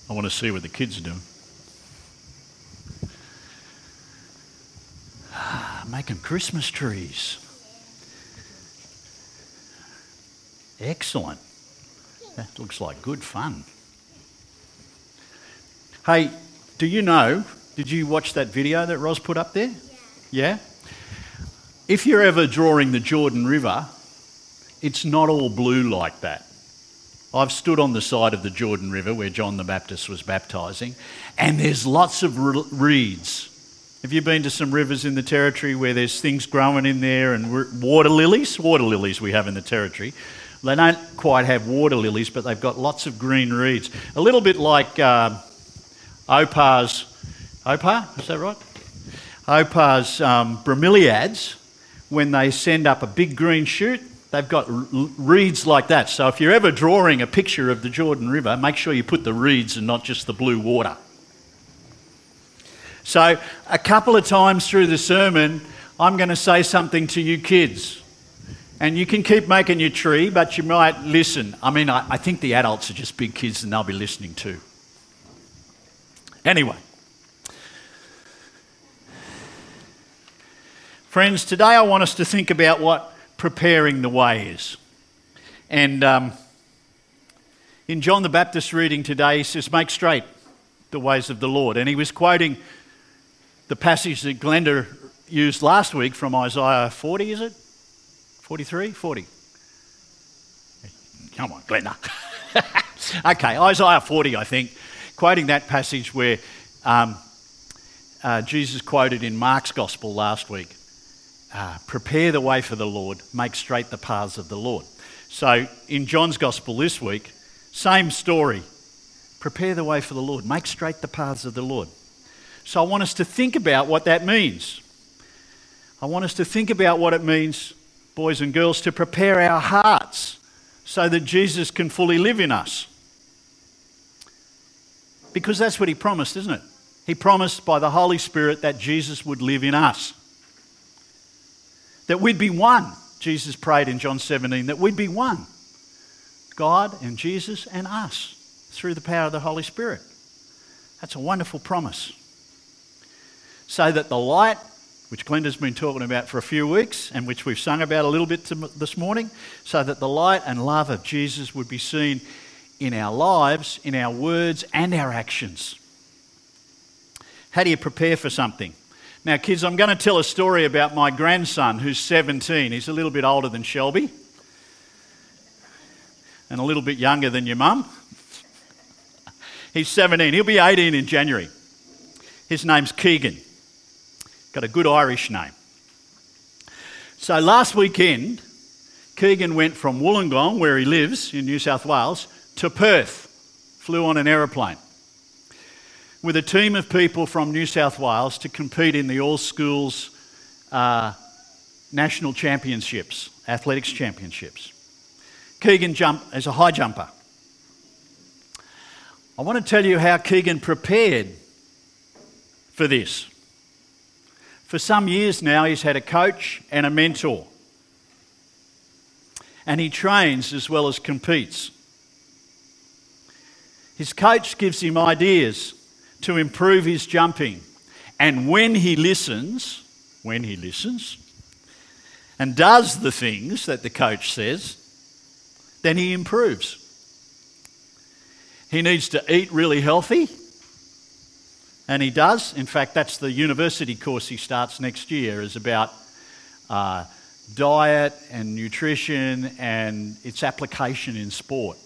I want to see what the kids are doing. Making Christmas trees. Excellent. That looks like good fun. Hey, did you watch that video that Ros put up there? Yeah? If you're ever drawing the Jordan River, it's not all blue like that. I've stood on the side of the Jordan River where John the Baptist was baptising, and there's lots of reeds. Have you been to some rivers in the Territory where there's things growing in there and water lilies? Water lilies we have in the Territory. They don't quite have water lilies, but they've got lots of green reeds. A little bit like Opar, is that right? Opar's bromeliads, when they send up a big green shoot, they've got reeds like that. So if you're ever drawing a picture of the Jordan River, make sure you put the reeds and not just the blue water. So a couple of times through the sermon, I'm going to say something to you kids. And you can keep making your tree, but you might listen. I mean, I think the adults are just big kids and they'll be listening too. Anyway. Friends, today I want us to think about what preparing the way is. And in John the Baptist reading today, he says, make straight the ways of the Lord. And he was quoting the passage that Glenda used last week from Isaiah 40, is it? 43? 40. Come on, Glenda. Okay, Isaiah 40, I think, quoting that passage where Jesus quoted in Mark's Gospel last week. Prepare the way for the Lord, make straight the paths of the Lord. So in John's Gospel this week, same story. Prepare the way for the Lord, make straight the paths of the Lord. So I want us to think about what that means. I want us to think about what it means, boys and girls, to prepare our hearts so that Jesus can fully live in us. Because that's what he promised, isn't it? He promised by the Holy Spirit that Jesus would live in us. That we'd be one. Jesus prayed in John 17 that we'd be one. God and Jesus and us through the power of the Holy Spirit. That's a wonderful promise. So that the light, which Glenda's been talking about for a few weeks and which we've sung about a little bit this morning, so that the light and love of Jesus would be seen in our lives, in our words and our actions. How do you prepare for something? Now, kids, I'm going to tell a story about my grandson who's 17. He's a little bit older than Shelby and a little bit younger than your mum. He's 17. He'll be 18 in January. His name's Keegan. Got a good Irish name. So last weekend, Keegan went from Wollongong, where he lives in New South Wales, to Perth. Flew on an aeroplane with a team of people from New South Wales to compete in the All Schools National Championships, Athletics Championships. Keegan jumped as a high jumper. I want to tell you how Keegan prepared for this. For some years now, he's had a coach and a mentor. And he trains as well as competes. His coach gives him ideas to improve his jumping. And when he listens, and does the things that the coach says, then he improves. He needs to eat really healthy. And he does. In fact, that's the university course he starts next year, is about diet and nutrition and its application in sport.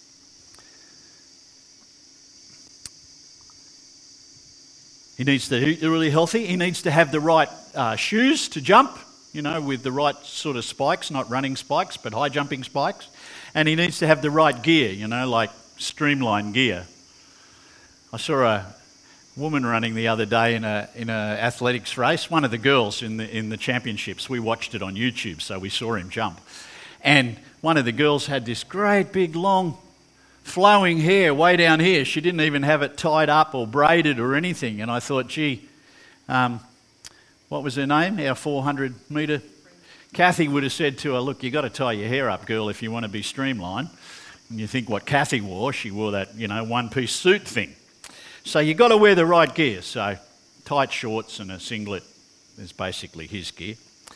He needs to eat really healthy. He needs to have the right shoes to jump, with the right sort of spikes, not running spikes, but high jumping spikes. And he needs to have the right gear, like streamline gear. I saw a woman running the other day in a athletics race. One of the girls in the championships. We watched it on YouTube, so we saw him jump. And one of the girls had this great big long flowing hair way down here. She didn't even have it tied up or braided or anything. And I thought, gee, what was her name? Our 400 metre. Kathy would have said to her, look, you got to tie your hair up, girl, if you want to be streamlined. And you think what Kathy wore, she wore that, one-piece suit thing. So you've got to wear the right gear. So tight shorts and a singlet is basically his gear.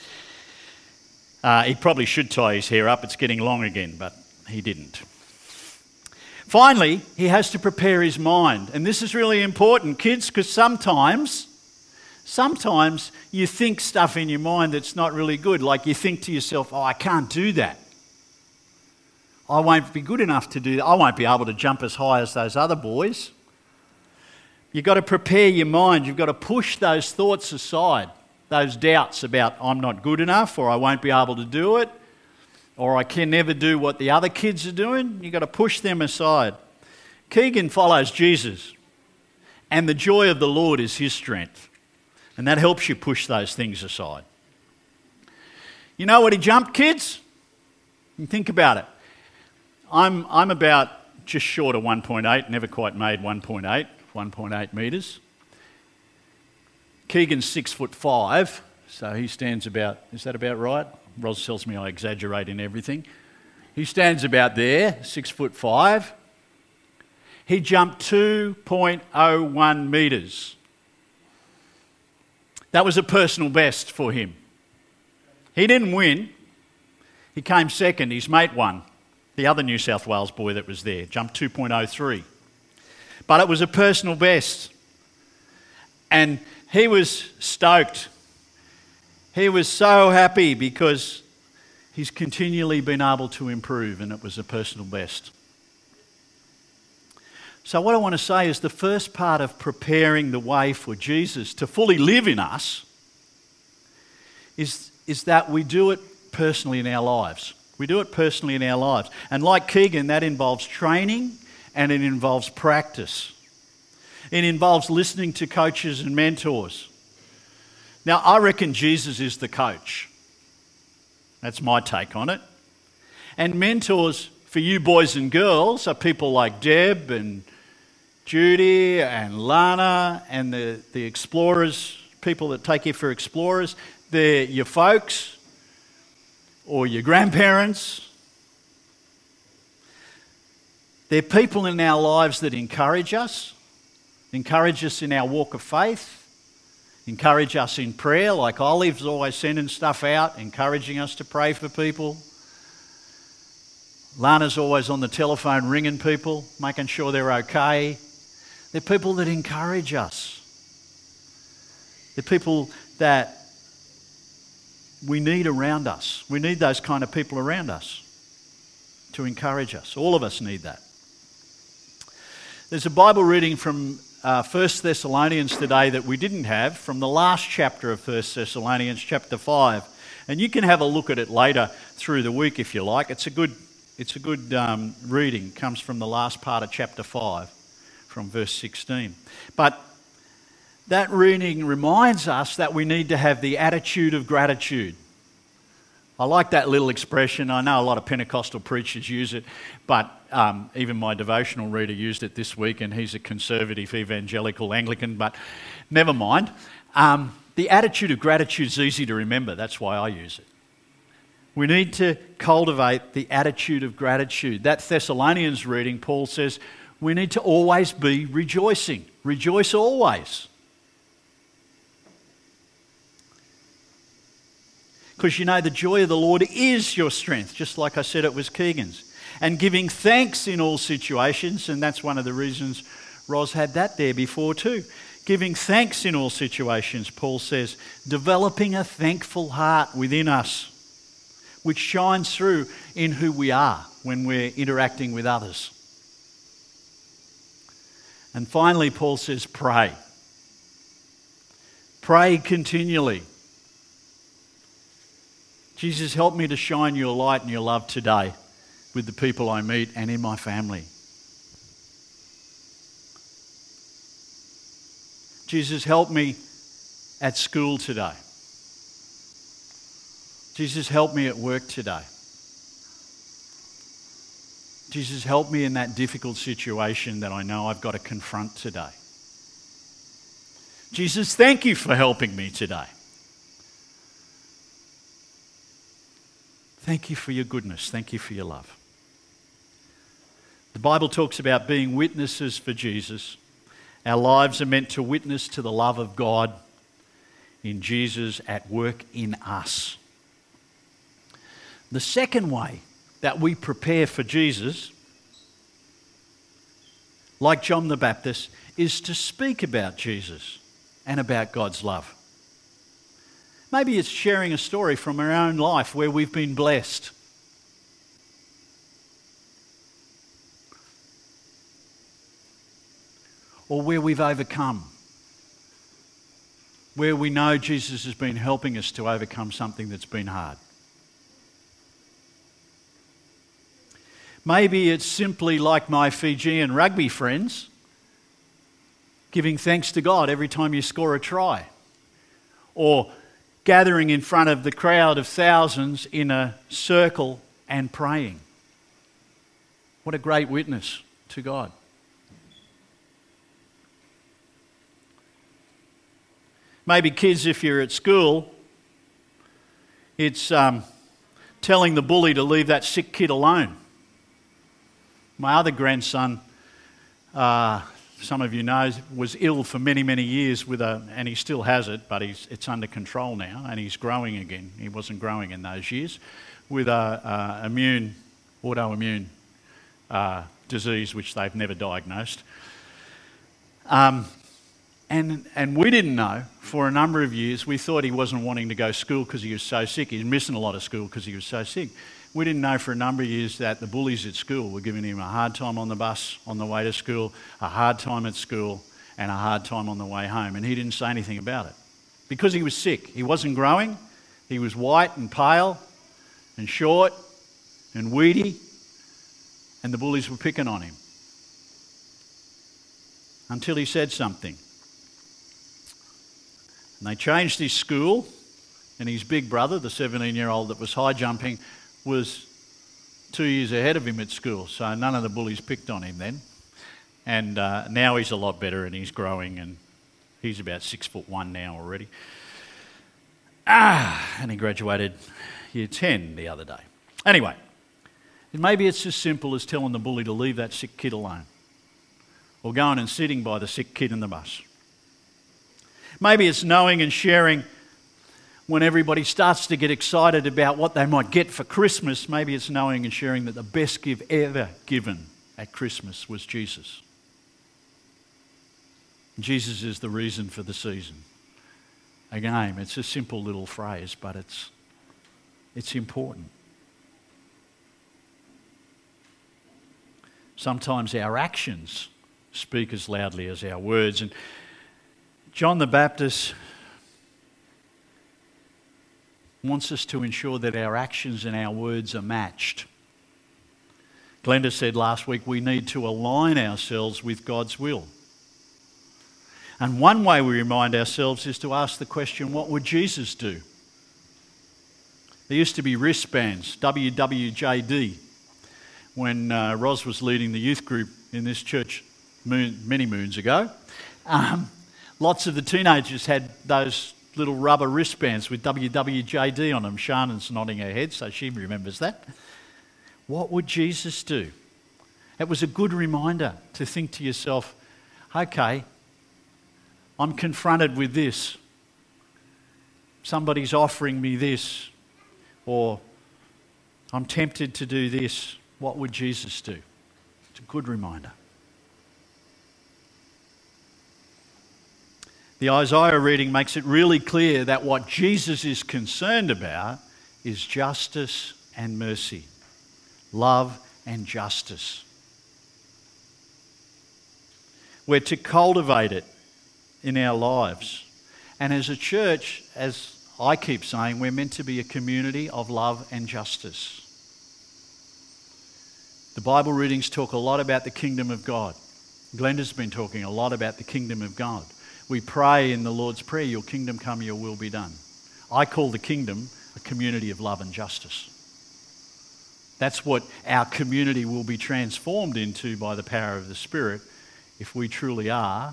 He probably should tie his hair up. It's getting long again, but he didn't. Finally, he has to prepare his mind. And this is really important, kids, because sometimes you think stuff in your mind that's not really good. Like you think to yourself, I can't do that. I won't be good enough to do that. I won't be able to jump as high as those other boys. You've got to prepare your mind. You've got to push those thoughts aside, those doubts about I'm not good enough, or I won't be able to do it, or I can never do what the other kids are doing. You've got to push them aside. Keegan follows Jesus, and the joy of the Lord is his strength. And that helps you push those things aside. You know what he jumped, kids? You think about it. I'm about just short of 1.8, never quite made 1.8 metres. Keegan's 6'5", so he stands about, is that about right? Ros tells me I exaggerate in everything. He stands about there, 6'5". He jumped 2.01 metres. That was a personal best for him. He didn't win. He came second. His mate won. The other New South Wales boy that was there jumped 2.03. But it was a personal best. And he was stoked. He was so happy because he's continually been able to improve, and it was a personal best. So what I want to say is the first part of preparing the way for Jesus to fully live in us is that we do it personally in our lives. We do it personally in our lives. And like Keegan, that involves training and it involves practice. It involves listening to coaches and mentors. Now, I reckon Jesus is the coach. That's my take on it. And mentors for you boys and girls are people like Deb and Judy and Lana and the explorers, people that take you for explorers. They're your folks or your grandparents. They're people in our lives that encourage us in our walk of faith, encourage us in prayer, like Olive's always sending stuff out, encouraging us to pray for people. Lana's always on the telephone ringing people, making sure they're okay. They're people that encourage us. They're people that we need around us. We need those kind of people around us to encourage us. All of us need that. There's a Bible reading from 1 Thessalonians today that we didn't have, from the last chapter of 1 Thessalonians, chapter 5. And you can have a look at it later through the week if you like. It's a good reading. It comes from the last part of chapter 5, from verse 16. But that reading reminds us that we need to have the attitude of gratitude. I like that little expression. I know a lot of Pentecostal preachers use it, but even my devotional reader used it this week, and he's a conservative evangelical Anglican, but never mind. The attitude of gratitude is easy to remember. That's why I use it. We need to cultivate the attitude of gratitude. That Thessalonians reading, Paul says, we need to always be rejoicing. Rejoice always. Because the joy of the Lord is your strength, just like I said it was Keegan's. And giving thanks in all situations, and that's one of the reasons Ros had that there before too. Giving thanks in all situations, Paul says, developing a thankful heart within us, which shines through in who we are when we're interacting with others. And finally, Paul says, pray. Pray continually. Jesus, help me to shine your light and your love today with the people I meet and in my family. Jesus, help me at school today. Jesus, help me at work today. Jesus, help me in that difficult situation that I know I've got to confront today. Jesus, thank you for helping me today. Thank you for your goodness. Thank you for your love. The Bible talks about being witnesses for Jesus. Our lives are meant to witness to the love of God in Jesus at work in us. The second way that we prepare for Jesus, like John the Baptist, is to speak about Jesus and about God's love. Maybe it's sharing a story from our own life where we've been blessed. Or where we've overcome. Where we know Jesus has been helping us to overcome something that's been hard. Maybe it's simply like my Fijian rugby friends, giving thanks to God every time you score a try. Or gathering in front of the crowd of thousands in a circle and praying. What a great witness to God. Maybe kids, if you're at school, it's telling the bully to leave that sick kid alone. My other grandson, some of you know, was ill for many, many years and he still has it, but it's under control now and he's growing again. He wasn't growing in those years with autoimmune disease, which they've never diagnosed. And we didn't know for a number of years. We thought he wasn't wanting to go to school because he was so sick. He was missing a lot of school because he was so sick. We didn't know for a number of years that the bullies at school were giving him a hard time on the bus on the way to school, a hard time at school, and a hard time on the way home. And he didn't say anything about it because he was sick. He wasn't growing. He was white and pale and short and weedy, and the bullies were picking on him until he said something. And they changed his school, and his big brother, the 17-year-old that was high jumping, was 2 years ahead of him at school. So none of the bullies picked on him then. And now he's a lot better and he's growing, and he's about 6'1" now already. And he graduated year 10 the other day. Anyway, maybe it's as simple as telling the bully to leave that sick kid alone, or going and sitting by the sick kid in the bus. Maybe it's knowing and sharing when everybody starts to get excited about what they might get for Christmas. Maybe it's knowing and sharing that the best gift ever given at Christmas was Jesus. Jesus is the reason for the season. Again, it's a simple little phrase, but it's important. Sometimes our actions speak as loudly as our words. And John the Baptist wants us to ensure that our actions and our words are matched. Glenda said last week we need to align ourselves with God's will. And one way we remind ourselves is to ask the question, what would Jesus do? There used to be wristbands, WWJD, when Ros was leading the youth group in this church many moons ago. Lots of the teenagers had those little rubber wristbands with WWJD on them. Shannon's nodding her head, so she remembers that. What would Jesus do? It was a good reminder to think to yourself, okay, I'm confronted with this. Somebody's offering me this, or I'm tempted to do this. What would Jesus do? It's a good reminder. The Isaiah reading makes it really clear that what Jesus is concerned about is justice and mercy, love and justice. We're to cultivate it in our lives. And as a church, as I keep saying, we're meant to be a community of love and justice. The Bible readings talk a lot about the kingdom of God. Glenda's been talking a lot about the kingdom of God. We pray in the Lord's Prayer, your kingdom come, your will be done. I call the kingdom a community of love and justice. That's what our community will be transformed into by the power of the Spirit if we truly are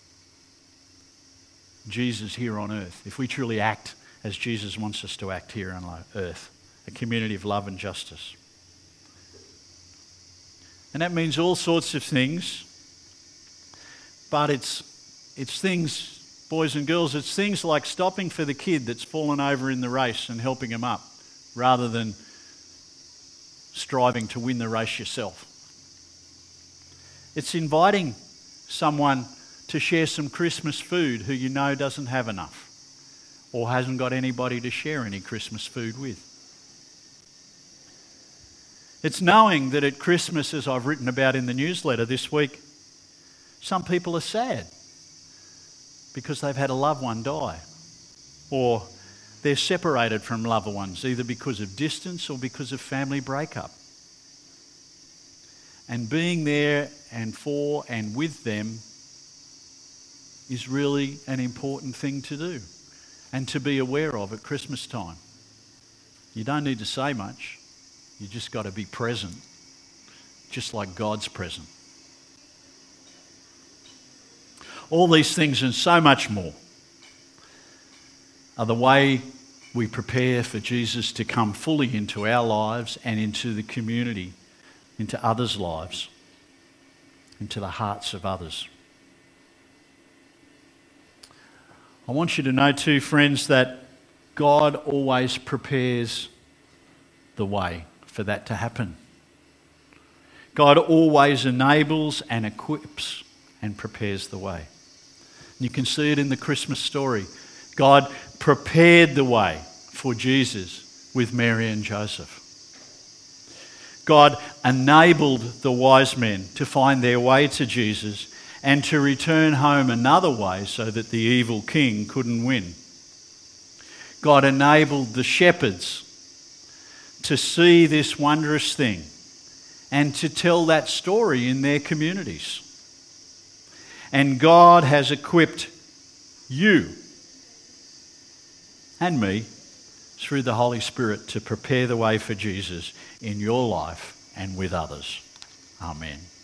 Jesus here on earth, if we truly act as Jesus wants us to act here on earth, a community of love and justice. And that means all sorts of things. But it's things, boys and girls, it's things like stopping for the kid that's fallen over in the race and helping him up, rather than striving to win the race yourself. It's inviting someone to share some Christmas food who you know doesn't have enough or hasn't got anybody to share any Christmas food with. It's knowing that at Christmas, as I've written about in the newsletter this week, some people are sad because they've had a loved one die, or they're separated from loved ones, either because of distance or because of family breakup. And being there and for and with them is really an important thing to do and to be aware of at Christmas time. You don't need to say much. You just got to be present, just like God's present. All these things and so much more are the way we prepare for Jesus to come fully into our lives and into the community, into others' lives, into the hearts of others. I want you to know too, friends, that God always prepares the way for that to happen. God always enables and equips and prepares the way. You can see it in the Christmas story. God prepared the way for Jesus with Mary and Joseph. God enabled the wise men to find their way to Jesus and to return home another way so that the evil king couldn't win. God enabled the shepherds to see this wondrous thing and to tell that story in their communities. And God has equipped you and me through the Holy Spirit to prepare the way for Jesus in your life and with others. Amen.